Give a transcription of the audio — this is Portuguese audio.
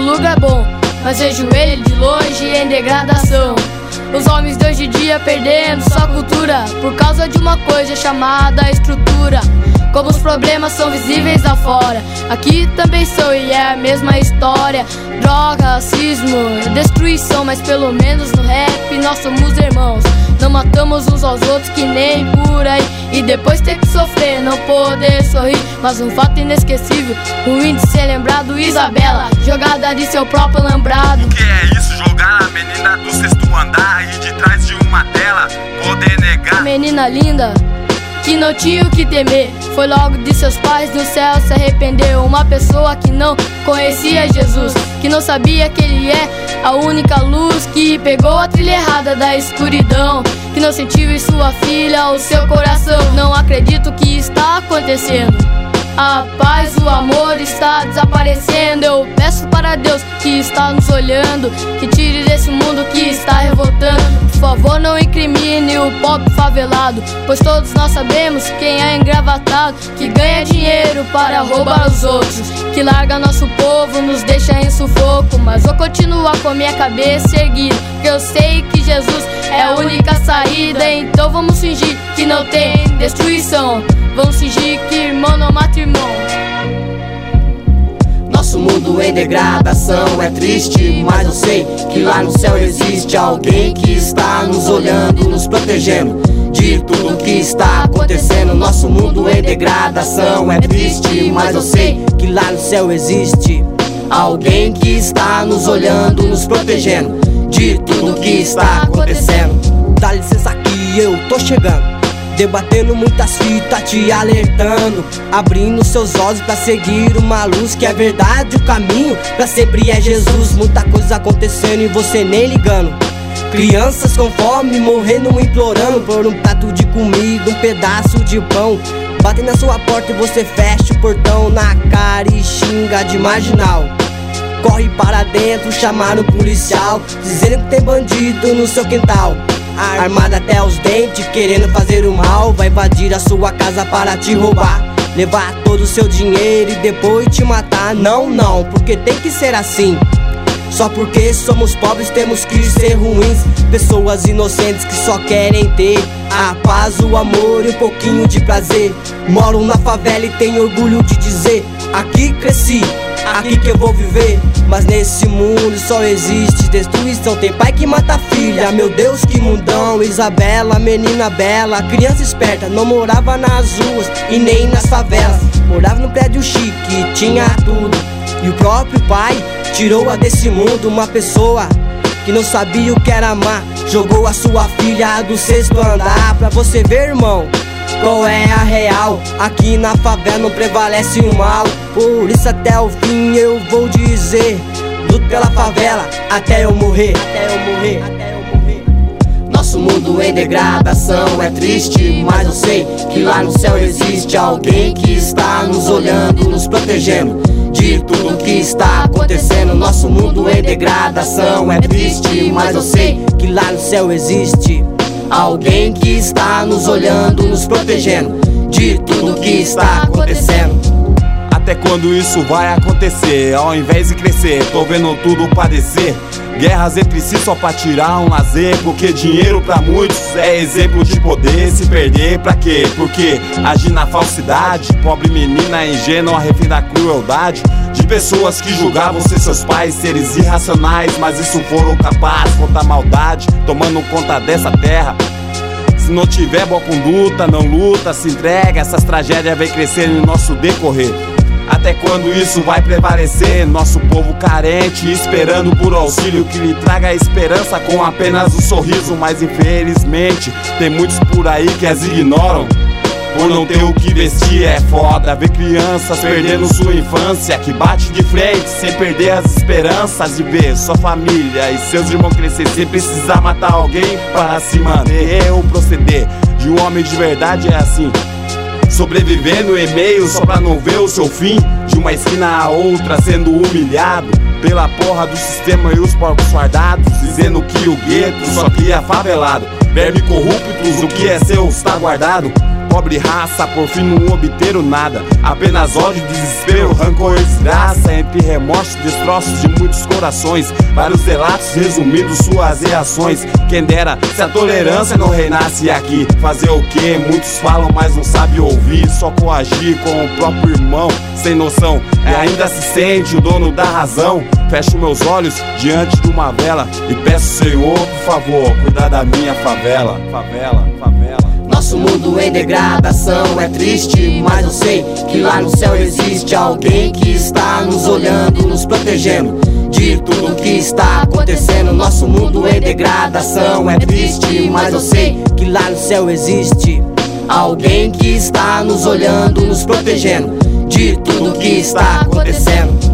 lugar bom, mas vejo ele de longe em degradação. Os homens de hoje em dia perdendo sua cultura por causa de uma coisa chamada estrutura. Como os problemas são visíveis lá fora, aqui também são e é a mesma história. Droga, racismo, destruição, mas pelo menos no rap nós somos irmãos. Não matamos uns aos outros que nem por aí, e depois ter que sofrer, não poder sorrir. Mas um fato inesquecível, ruim de ser lembrado: Isabela, jogada de seu próprio alambrado. O que é isso? Jogar a menina do sexto andar e de trás de uma tela poder negar? Menina linda, que não tinha o que temer, foi logo de seus pais no céu se arrependeu. Uma pessoa que não conhecia Jesus, que não sabia que ele é a única luz, que pegou a trilha errada da escuridão, que não sentiu em sua filha o seu coração. Não acredito que está acontecendo, a paz, o amor está desaparecendo. Eu peço para Deus que está nos olhando, que tire desse mundo que está revoltando. Por favor, não incrimine o pobre favelado, pois todos nós sabemos quem é engravatado, que ganha dinheiro para roubar os outros, que larga nosso povo, nos deixa em sufoco. Mas vou continuar com minha cabeça erguida, porque eu sei que Jesus é a única saída. Então vamos fingir que não tem destruição, vamos fingir que irmão não mata irmão. Nosso mundo em degradação é triste, mas eu sei que lá no céu existe alguém que está nos olhando, nos protegendo de tudo que está acontecendo. Nosso mundo em degradação é triste, mas eu sei que lá no céu existe alguém que está nos olhando, nos protegendo de tudo que está acontecendo. Dá licença que eu tô chegando, debatendo muitas fitas, te alertando, abrindo seus olhos pra seguir uma luz, que é verdade, o caminho pra sempre é Jesus. Muita coisa acontecendo e você nem ligando, crianças com fome morrendo, implorando por um prato de comida, um pedaço de pão. Batem na sua porta e você fecha o portão na cara e xinga de marginal. Corre para dentro, chamar um policial, dizendo que tem bandido no seu quintal, armada até os dentes, querendo fazer o mal. Vai invadir a sua casa para te roubar, levar todo o seu dinheiro e depois te matar. Não, não, porque tem que ser assim. Só porque somos pobres temos que ser ruins. Pessoas inocentes que só querem ter a paz, o amor e um pouquinho de prazer. Moro na favela e tenho orgulho de dizer: aqui cresci, aqui que eu vou viver. Mas nesse mundo só existe destruição, tem pai que mata filha, meu Deus que mundão. Isabela, menina bela, criança esperta, não morava nas ruas e nem nas favelas, morava num prédio chique, tinha tudo, e o próprio pai tirou-a desse mundo. Uma pessoa que não sabia o que era amar, jogou a sua filha do sexto andar. Pra você ver, irmão, qual é a real? Aqui na favela não prevalece o mal. Por isso até o fim eu vou dizer: luto pela favela até eu morrer, até eu morrer, até eu morrer. Nosso mundo em degradação é triste, mas eu sei que lá no céu existe alguém que está nos olhando, nos protegendo de tudo que está acontecendo. Nosso mundo em degradação é triste, mas eu sei que lá no céu existe alguém que está nos olhando, nos protegendo de tudo que está acontecendo. Até quando isso vai acontecer? Ao invés de crescer, tô vendo tudo padecer. Guerras entre si só pra tirar um lazer, porque dinheiro pra muitos é exemplo de poder. Se perder pra quê? Porque agir na falsidade. Pobre menina ingênua, refém da crueldade de pessoas que julgavam ser seus pais, seres irracionais, mas isso foram capazes contra a maldade, tomando conta dessa terra. Se não tiver boa conduta, não luta, se entrega, essas tragédias vêm crescendo no nosso decorrer. Até quando isso vai prevalecer? Nosso povo carente, esperando por auxílio que lhe traga esperança com apenas um sorriso. Mas infelizmente tem muitos por aí que as ignoram por não ter o que vestir. É foda ver crianças perdendo sua infância, que bate de frente sem perder as esperanças de ver sua família e seus irmãos crescer sem precisar matar alguém para se manter. O proceder de um homem de verdade é assim, sobrevivendo em meio só pra não ver o seu fim, de uma esquina a outra sendo humilhado pela porra do sistema e os porcos fardados, dizendo que o gueto só cria favelado, verme corruptos, o que é seu está guardado. pobre raça, por fim não obteram nada. Apenas ódio, desespero, rancor e desgraça. Entre remorsos, destroços de muitos corações, vários relatos resumidos, suas reações. Quem dera se a tolerância não reinasse aqui. Fazer o que? Muitos falam, mas não sabem ouvir. Só coagir com o próprio irmão, sem noção, e ainda se sente o dono da razão. Fecho meus olhos diante de uma vela e peço, Senhor, por favor, cuidar da minha favela. Favela, favela. Nosso mundo em degradação é triste, mas eu sei que lá no céu existe alguém que está nos olhando, nos protegendo de tudo que está acontecendo. Nosso mundo em degradação é triste, mas eu sei que lá no céu existe alguém que está nos olhando, nos protegendo de tudo que está acontecendo.